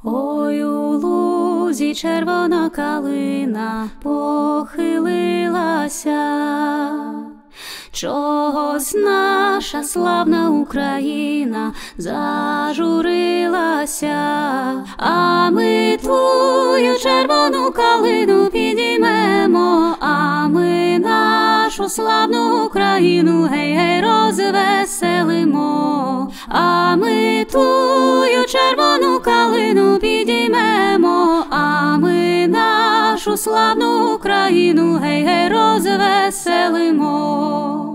Ой, у лузі червона калина похилилася, чогось наша славна Україна зажурилася, а ми твою червону калину підіймемо, а ми нашу славну Україну гей-гей розвеселимо, а ми твою червону калину підіймемо, а ми нашу славну Україну гей-гей розвеселимо.